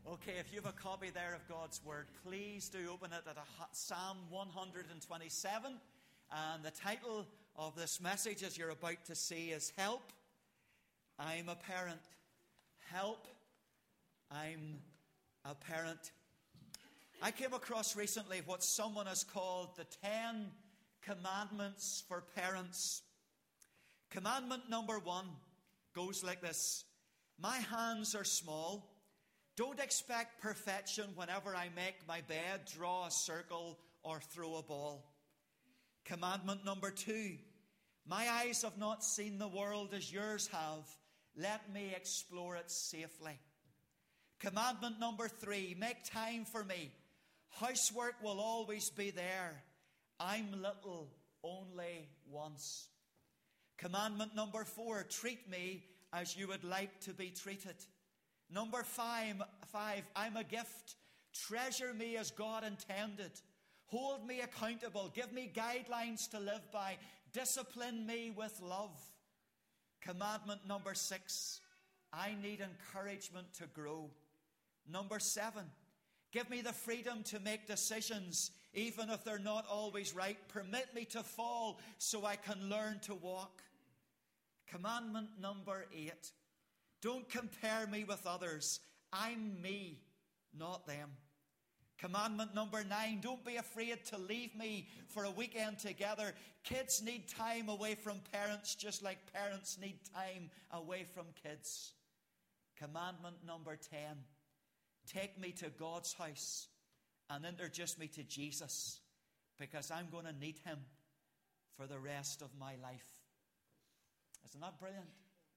Okay, if you have a copy there of God's Word, please do open it at Psalm 127. And the title of this message, as you're about to see, is Help, I'm a Parent. Help, I'm a Parent. I came across recently what someone has called the 10 Commandments for Parents. Commandment number 1 goes like this: my hands are small. Don't expect perfection whenever I make my bed, draw a circle, or throw a ball. Commandment number 2. My eyes have not seen the world as yours have. Let me explore it safely. Commandment number 3. Make time for me. Housework will always be there. I'm little only once. Commandment number 4. Treat me as you would like to be treated. Number 5, I'm a gift. Treasure me as God intended. Hold me accountable. Give me guidelines to live by. Discipline me with love. Commandment number 6, I need encouragement to grow. Number 7, give me the freedom to make decisions, even if they're not always right. Permit me to fall so I can learn to walk. Commandment number 8, don't compare me with others. I'm me, not them. Commandment number 9, don't be afraid to leave me for a weekend together. Kids need time away from parents just like parents need time away from kids. Commandment number 10, take me to God's house and introduce me to Jesus, because I'm going to need him for the rest of my life. Isn't that brilliant?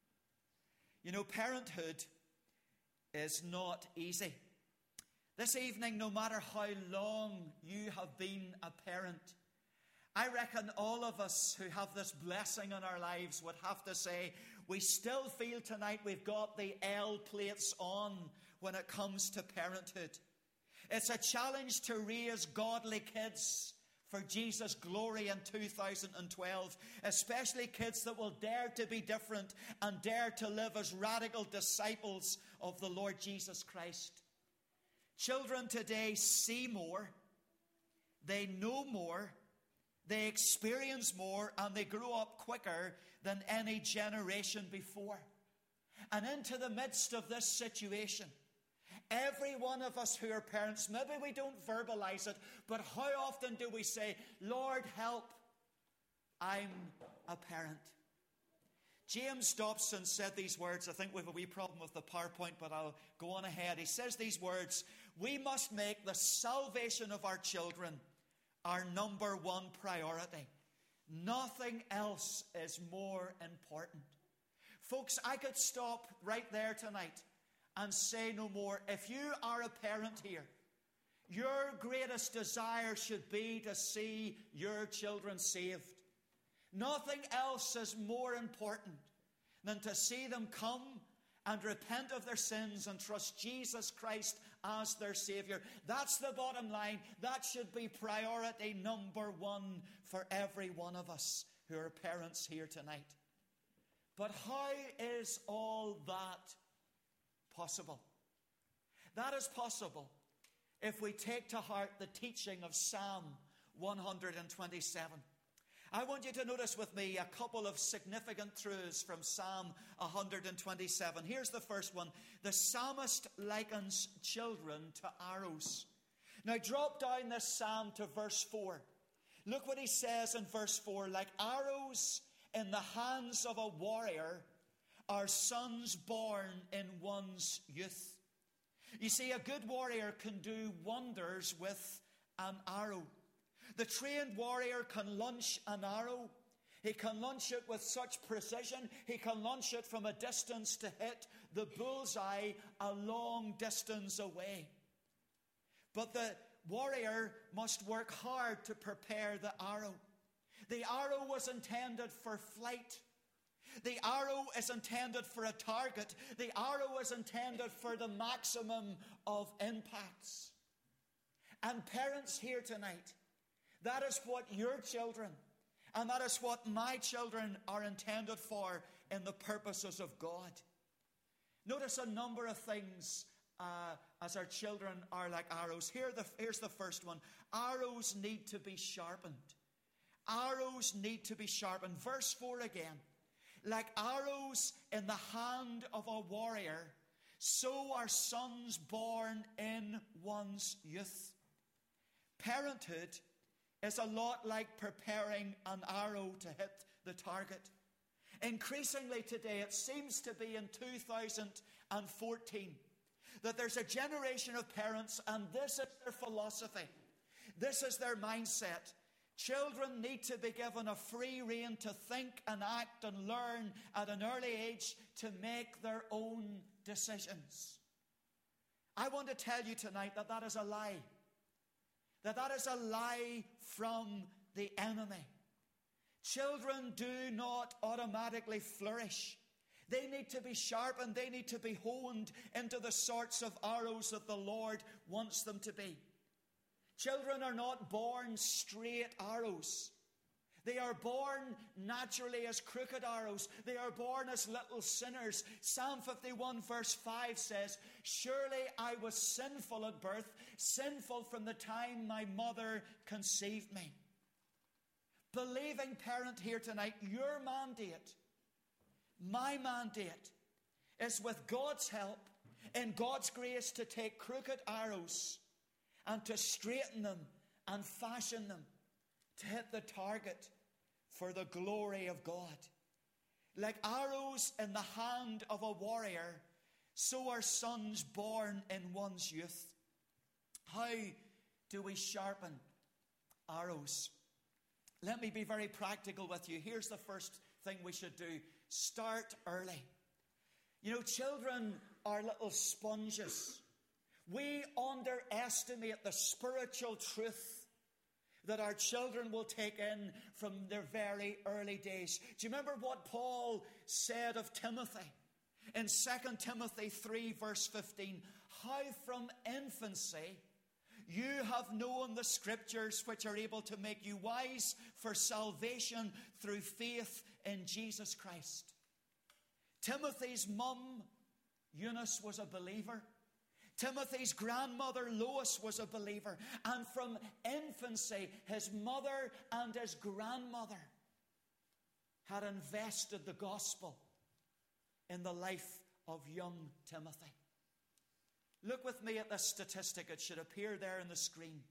You know, parenthood is not easy. This evening, no matter how long you have been a parent, I reckon all of us who have this blessing in our lives would have to say, we still feel tonight we've got the L plates on when it comes to parenthood. It's a challenge to raise godly kids for Jesus' glory in 2012, especially kids that will dare to be different and dare to live as radical disciples of the Lord Jesus Christ. Children today see more, they know more, they experience more, and they grow up quicker than any generation before. And into the midst of this situation, every one of us who are parents, maybe we don't verbalize it, but how often do we say, Lord, help, I'm a parent. James Dobson said these words. I think we have a wee problem with the PowerPoint, but I'll go on ahead. He says these words: we must make the salvation of our children our number one priority. Nothing else is more important. Folks, I could stop right there tonight and say no more. If you are a parent here, your greatest desire should be to see your children saved. Nothing else is more important than to see them come and repent of their sins and trust Jesus Christ as their Savior. That's the bottom line. That should be priority number one for every one of us who are parents here tonight. But how is all that possible? That is possible if we take to heart the teaching of Psalm 127. I want you to notice with me a couple of significant truths from Psalm 127. Here's the first one. The psalmist likens children to arrows. Now drop down this psalm to verse 4. Look what he says in verse 4. Like arrows in the hands of a warrior are sons born in one's youth. You see, a good warrior can do wonders with an arrow. The trained warrior can launch an arrow. He can launch it with such precision. He can launch it from a distance to hit the bullseye a long distance away. But the warrior must work hard to prepare the arrow. The arrow was intended for flight. The arrow is intended for a target. The arrow is intended for the maximum of impacts. And parents here tonight, that is what your children and that is what my children are intended for in the purposes of God. Notice a number of things as our children are like arrows. Here's the first one. Arrows need to be sharpened. Arrows need to be sharpened. Verse 4 again. Like arrows in the hand of a warrior, so are sons born in one's youth. Parenthood is a lot like preparing an arrow to hit the target. Increasingly today, it seems to be in 2014, that there's a generation of parents, and this is their philosophy. This is their mindset. Children need to be given a free rein to think and act and learn at an early age to make their own decisions. I want to tell you tonight that that is a lie. That is a lie from the enemy. Children do not automatically flourish. They need to be sharpened. They need to be honed into the sorts of arrows that the Lord wants them to be. Children are not born straight arrows. They are born naturally as crooked arrows. They are born as little sinners. Psalm 51 verse 5 says, "Surely I was sinful at birth, sinful from the time my mother conceived me." Believing parent here tonight, your mandate, my mandate, is with God's help, in God's grace, to take crooked arrows and to straighten them and fashion them to hit the target for the glory of God. Like arrows in the hand of a warrior, so are sons born in one's youth. How do we sharpen arrows? Let me be very practical with you. Here's the first thing we should do. Start early. You know, children are little sponges. We underestimate the spiritual truth that our children will take in from their very early days. Do you remember what Paul said of Timothy? In 2 Timothy 3 verse 15, "How from infancy you have known the scriptures which are able to make you wise for salvation through faith in Jesus Christ." Timothy's mum, Eunice, was a believer. Timothy's grandmother, Lois, was a believer. And from infancy, his mother and his grandmother had invested the gospel in the life of young Timothy. Look with me at this statistic. It should appear there on the screen.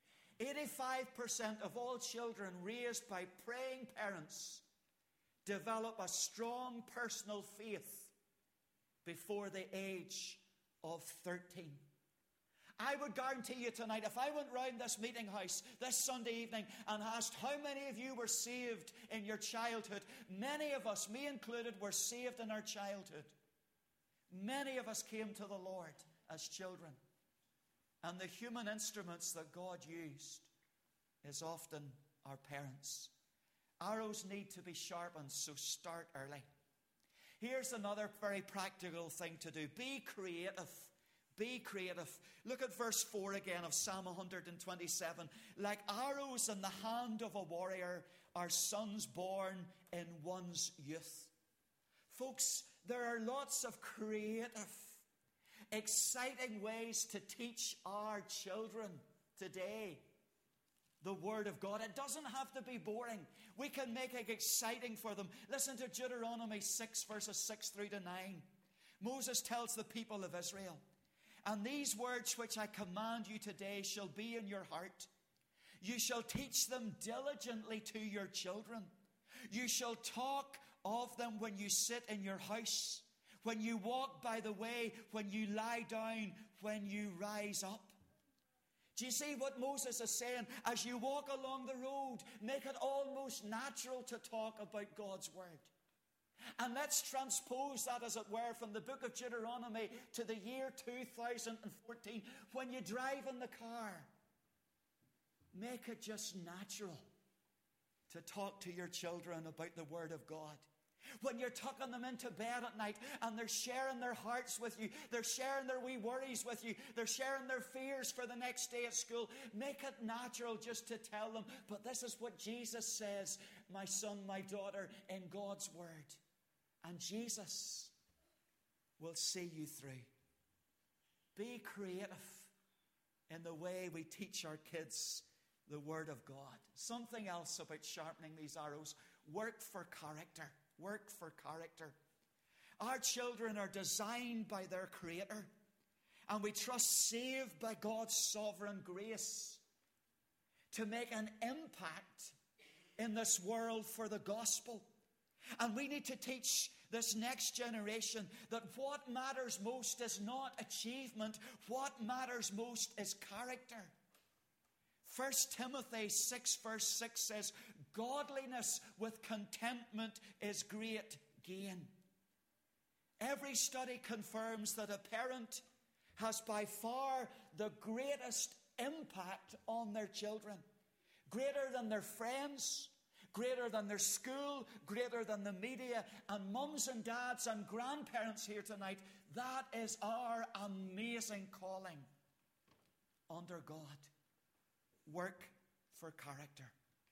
85% of all children raised by praying parents develop a strong personal faith before the age of 13. I would guarantee you tonight, if I went round this meeting house this Sunday evening and asked how many of you were saved in your childhood, many of us, me included, were saved in our childhood. Many of us came to the Lord as children. And the human instruments that God used is often our parents. Arrows need to be sharpened, so start early. Here's another very practical thing to do. Be creative. Be creative. Look at verse 4 again of Psalm 127. Like arrows in the hand of a warrior are sons born in one's youth. Folks, there are lots of creative, exciting ways to teach our children today the Word of God. It doesn't have to be boring. We can make it exciting for them. Listen to Deuteronomy 6 verses 6 through to 9. Moses tells the people of Israel, "And these words which I command you today shall be in your heart. You shall teach them diligently to your children. You shall talk of them when you sit in your house, when you walk by the way, when you lie down, when you rise up." Do you see what Moses is saying? As you walk along the road, make it almost natural to talk about God's Word. And let's transpose that, as it were, from the book of Deuteronomy to the year 2014. When you drive in the car, make it just natural to talk to your children about the Word of God. When you're tucking them into bed at night and they're sharing their hearts with you, they're sharing their wee worries with you, they're sharing their fears for the next day at school, make it natural just to tell them, but this is what Jesus says, my son, my daughter, in God's Word. And Jesus will see you through. Be creative in the way we teach our kids the Word of God. Something else about sharpening these arrows. Work for character. Work for character. Our children are designed by their Creator, and we trust saved by God's sovereign grace to make an impact in this world for the gospel. And we need to teach this next generation that what matters most is not achievement. What matters most is character. 1 Timothy 6 verse 6 says, godliness with contentment is great gain. Every study confirms that a parent has by far the greatest impact on their children. Greater than their friends, greater than their school, greater than the media. And mums and dads and grandparents here tonight, that is our amazing calling under God. Work for character.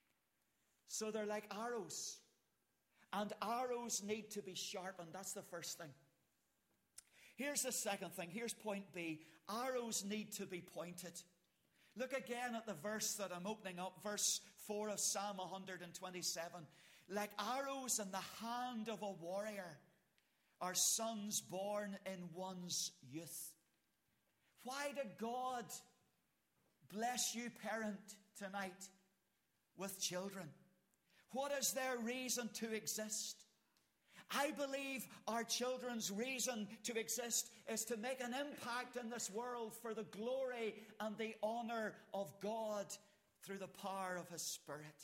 So they're like arrows. And arrows need to be sharpened. That's the first thing. Here's the second thing. Here's point B. Arrows need to be pointed. Look again at the verse that I'm opening up. Verse 4 of Psalm 127. Like arrows in the hand of a warrior are sons born in one's youth. Why did God bless you, parent, tonight with children? What is their reason to exist? I believe our children's reason to exist is to make an impact in this world for the glory and the honor of God through the power of His Spirit.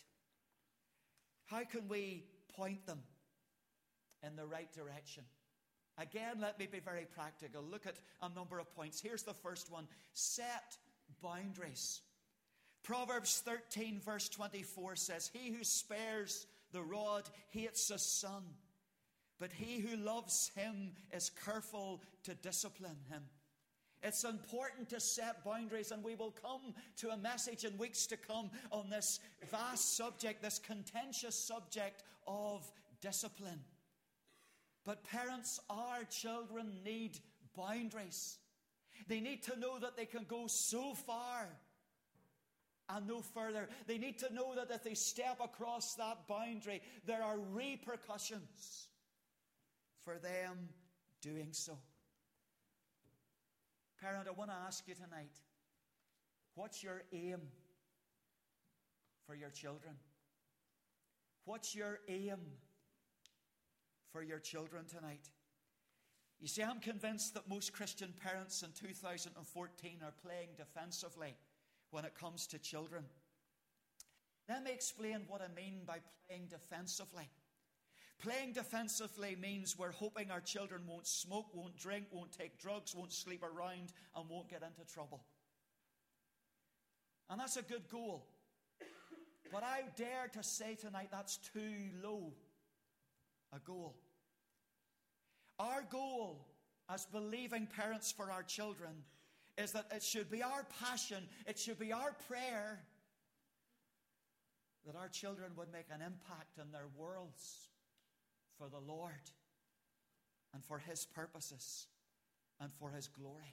How can we point them in the right direction? Again, let me be very practical. Look at a number of points. Here's the first one. Set boundaries. Proverbs 13 verse 24 says, he who spares the rod hates his son, but he who loves him is careful to discipline him. It's important to set boundaries, and we will come to a message in weeks to come on this vast subject, this contentious subject of discipline. But parents, our children need boundaries. They need to know that they can go so far and no further. They need to know that if they step across that boundary, there are repercussions for them doing so. Parent, I want to ask you tonight, what's your aim for your children? What's your aim for your children tonight? You see, I'm convinced that most Christian parents in 2014 are playing defensively when it comes to children. Let me explain what I mean by playing defensively. Playing defensively means we're hoping our children won't smoke, won't drink, won't take drugs, won't sleep around, and won't get into trouble. And that's a good goal. But I dare to say tonight that's too low a goal. Our goal as believing parents for our children is that it should be our passion, it should be our prayer that our children would make an impact in their worlds for the Lord and for His purposes and for His glory.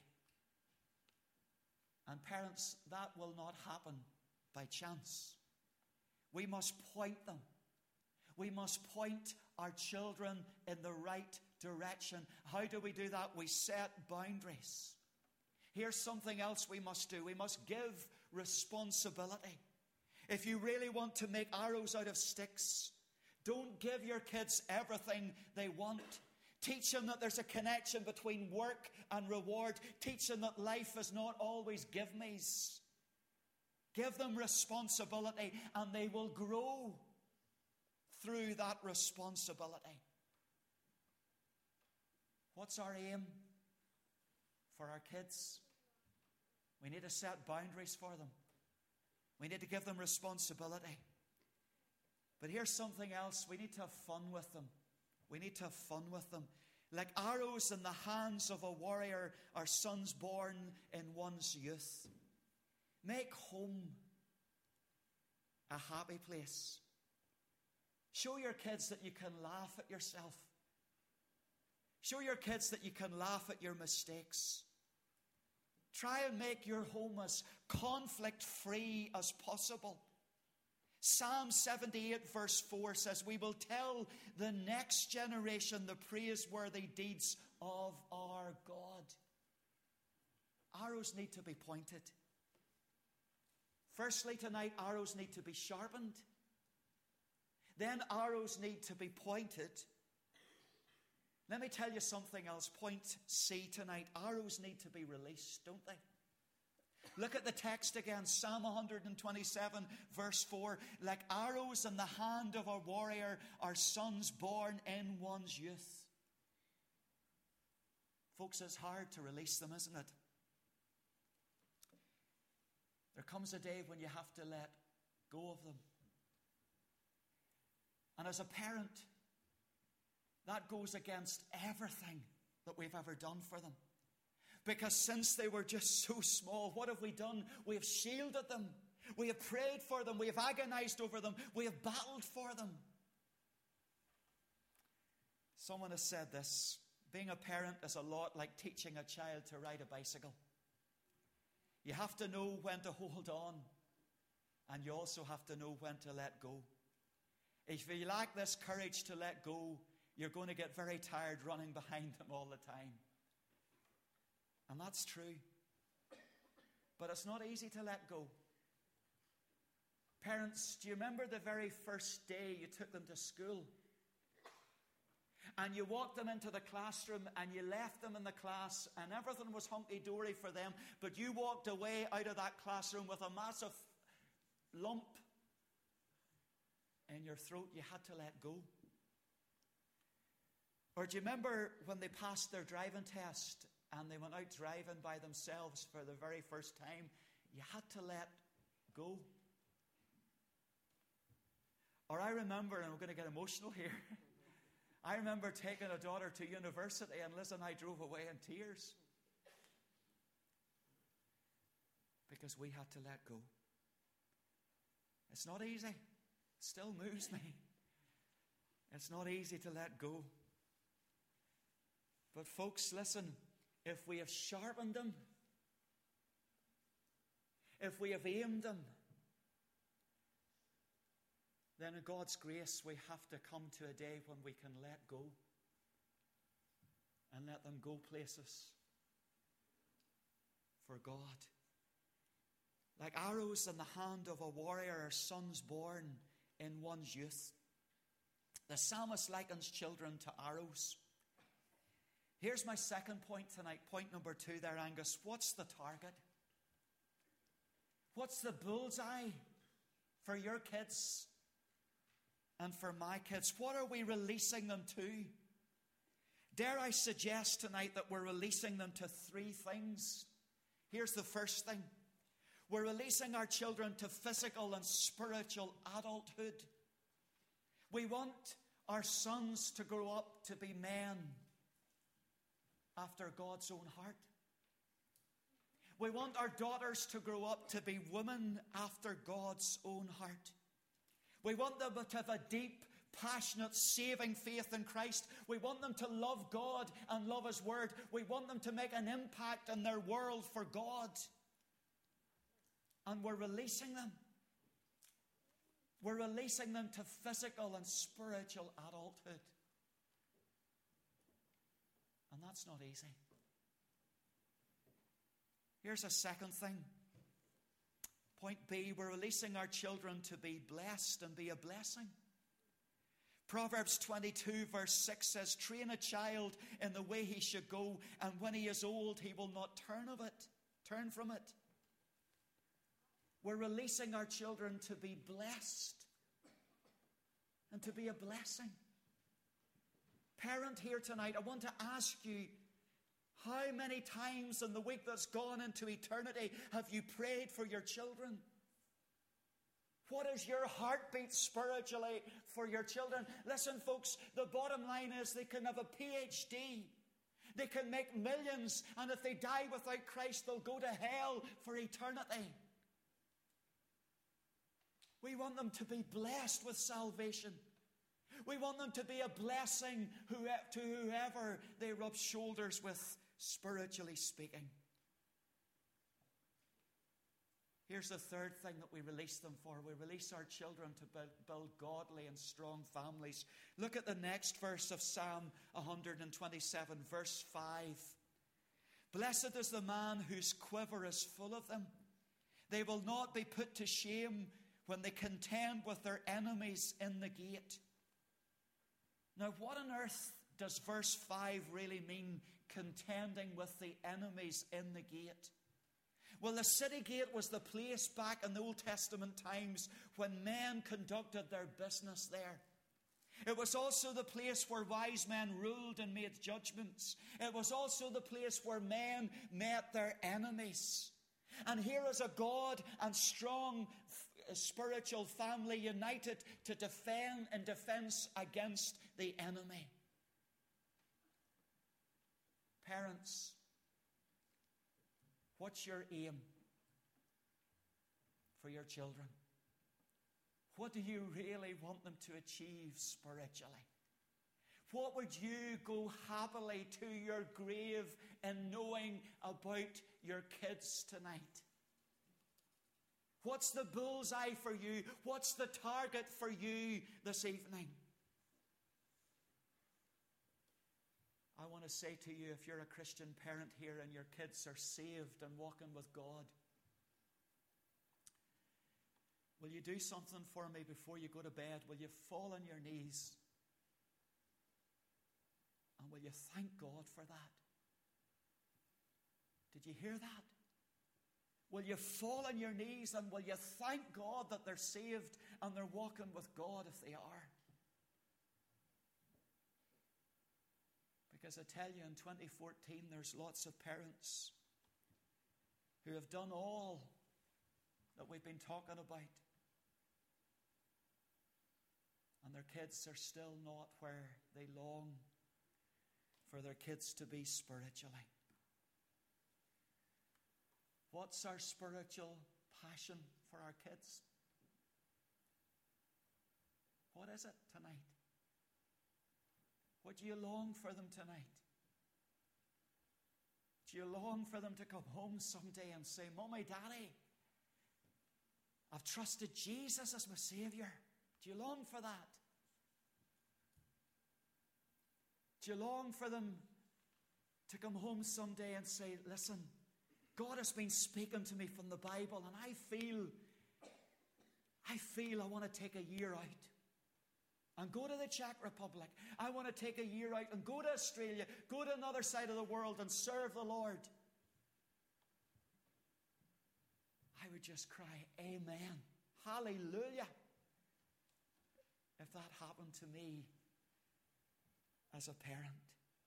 And parents, that will not happen by chance. We must point them. We must point our children in the right direction. How do we do that? We set boundaries. Here's something else we must do. We must give responsibility. If you really want to make arrows out of sticks, don't give your kids everything they want. Teach them that there's a connection between work and reward. Teach them that life is not always give-me's. Give them responsibility, and they will grow through that responsibility. What's our aim for our kids? We need to set boundaries for them. We need to give them responsibility. But here's something else. We need to have fun with them. We need to have fun with them. Like arrows in the hands of a warrior are sons born in one's youth. Make home a happy place. Show your kids that you can laugh at yourself. Show your kids that you can laugh at your mistakes. Try and make your home as conflict-free as possible. Psalm 78 verse 4 says, we will tell the next generation the praiseworthy deeds of our God. Arrows need to be pointed. Firstly, tonight, arrows need to be sharpened. Then arrows need to be pointed. Let me tell you something else. Point C tonight. Arrows need to be released, don't they? Look at the text again. Psalm 127 verse 4. Like arrows in the hand of a warrior are sons born in one's youth. Folks, it's hard to release them, isn't it? There comes a day when you have to let go of them. And as a parent, that goes against everything that we've ever done for them. Because since they were just so small, what have we done? We have shielded them. We have prayed for them. We have agonized over them. We have battled for them. Someone has said this. Being a parent is a lot like teaching a child to ride a bicycle. You have to know when to hold on, and you also have to know when to let go. If you lack this courage to let go, you're going to get very tired running behind them all the time. And that's true. But it's not easy to let go. Parents, do you remember the very first day you took them to school? And you walked them into the classroom and you left them in the class and everything was hunky-dory for them, but you walked away out of that classroom with a massive lump in your throat you had to let go. Or do you remember when they passed their driving test and they went out driving by themselves for the very first time? You had to let go. Or I remember, and I'm going to get emotional here, I remember taking a daughter to university and Liz and I drove away in tears. Because we had to let go. It's not easy. It still moves me. It's not easy to let go. But folks, listen, if we have sharpened them, if we have aimed them, then in God's grace we have to come to a day when we can let go and let them go places for God. Like arrows in the hand of a warrior are sons born in one's youth. The psalmist likens children to arrows. Here's my second point tonight, point number 2 there, Angus. What's the target? What's the bullseye for your kids and for my kids? What are we releasing them to? Dare I suggest tonight that we're releasing them to 3 things. Here's the first thing. We're releasing our children to physical and spiritual adulthood. We want our sons to grow up to be men after God's own heart. We want our daughters to grow up to be women after God's own heart. We want them to have a deep, passionate, saving faith in Christ. We want them to love God and love His Word. We want them to make an impact in their world for God. And we're releasing them. We're releasing them to physical and spiritual adulthood. And that's not easy. Here's a second thing. Point B, we're releasing our children to be blessed and be a blessing. Proverbs 22 verse 6 says, train a child in the way he should go, and when he is old, he will not turn from it. We're releasing our children to be blessed and to be a blessing. Parent here tonight, I want to ask you, how many times in the week that's gone into eternity have you prayed for your children? What is your heartbeat spiritually for your children? Listen, folks, the bottom line is they can have a PhD. They can make millions, and if they die without Christ, they'll go to hell for eternity. We want them to be blessed with salvation. We want them to be a blessing to whoever they rub shoulders with, spiritually speaking. Here's the third thing that we release them for. We release our children to build godly and strong families. Look at the next verse of Psalm 127, verse 5. Blessed is the man whose quiver is full of them. They will not be put to shame when they contend with their enemies in the gate. Now, what on earth does verse 5 really mean, contending with the enemies in the gate? Well, the city gate was the place back in the Old Testament times when men conducted their business there. It was also the place where wise men ruled and made judgments. It was also the place where men met their enemies. And here is a God and strong spiritual family united to defend in defense against the enemy. Parents, what's your aim for your children? What do you really want them to achieve spiritually? What would you go happily to your grave in knowing about your kids tonight? What's the bullseye for you? What's the target for you this evening? I want to say to you, if you're a Christian parent here and your kids are saved and walking with God, will you do something for me before you go to bed? Will you fall on your knees? And will you thank God for that? Did you hear that? Will you fall on your knees and will you thank God that they're saved and they're walking with God if they are? Because I tell you, in 2014, there's lots of parents who have done all that we've been talking about. And their kids are still not where they long for their kids to be spiritually. What's our spiritual passion for our kids? What is it tonight? What do you long for them tonight? Do you long for them to come home someday and say, Mommy, Daddy, I've trusted Jesus as my Savior? Do you long for that? Do you long for them to come home someday and say, listen, God has been speaking to me from the Bible, and I feel I want to take a year out and go to the Czech Republic. I want to take a year out and go to Australia, go to another side of the world and serve the Lord. I would just cry, amen, hallelujah, if that happened to me as a parent.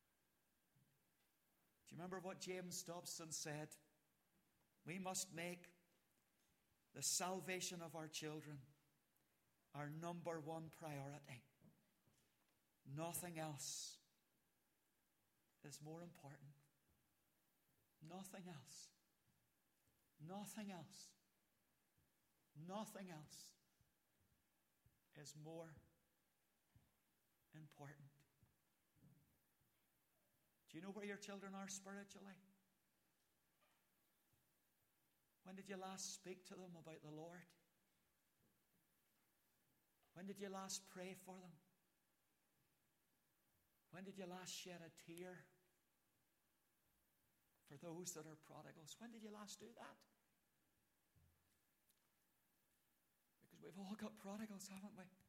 Do you remember what James Dobson said? We must make the salvation of our children our number one priority. Nothing else is more important. Nothing else. Nothing else. Nothing else is more important. Do you know where your children are spiritually? When did you last speak to them about the Lord? When did you last pray for them? When did you last shed a tear for those that are prodigals? When did you last do that? Because we've all got prodigals, haven't we?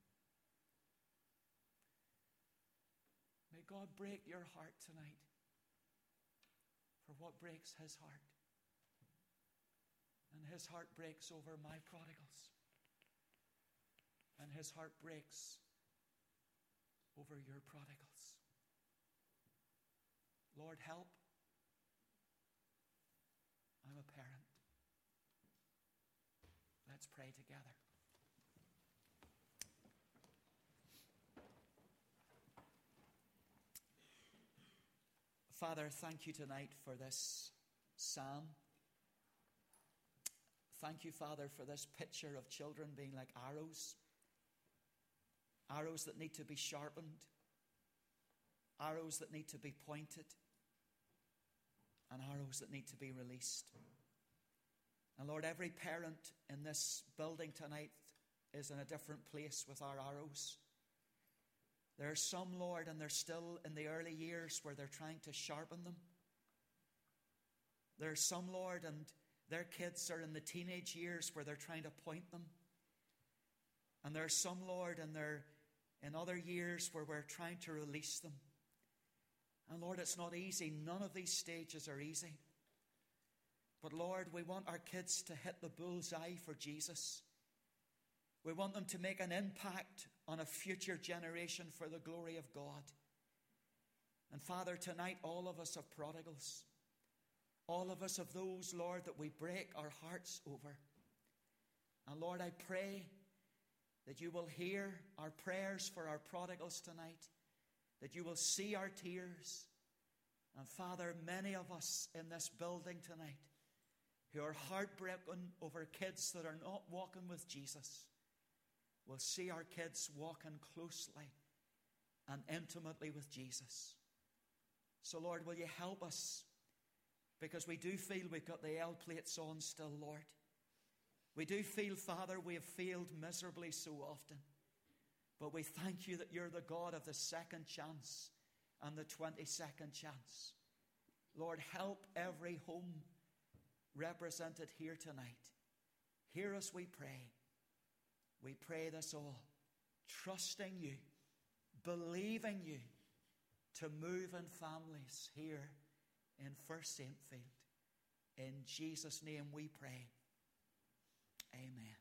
May God break your heart tonight for what breaks His heart. And His heart breaks over my prodigals. And His heart breaks over your prodigals. Lord, help. I'm a parent. Let's pray together. Father, thank you tonight for this psalm. Thank you, Father, for this picture of children being like arrows. Arrows that need to be sharpened. Arrows that need to be pointed. And arrows that need to be released. And Lord, every parent in this building tonight is in a different place with our arrows. There are some, Lord, and they're still in the early years where they're trying to sharpen them. There are some, Lord, and their kids are in the teenage years where they're trying to point them. And there are some, Lord, and they're in other years where we're trying to release them. And Lord, it's not easy. None of these stages are easy. But Lord, we want our kids to hit the bullseye for Jesus. We want them to make an impact on a future generation for the glory of God. And Father, tonight all of us have prodigals. All of us have those, Lord, that we break our hearts over. And Lord, I pray that you will hear our prayers for our prodigals tonight, that you will see our tears. And Father, many of us in this building tonight who are heartbroken over kids that are not walking with Jesus will see our kids walking closely and intimately with Jesus. So Lord, will you help us? Because we do feel we've got the L plates on still, Lord. We do feel, Father, we have failed miserably so often. But we thank you that you're the God of the second chance and the 22nd chance. Lord, help every home represented here tonight. Hear us, we pray. We pray this all, trusting you, believing you to move in families here in First Saintfield. In Jesus' name we pray. Amen.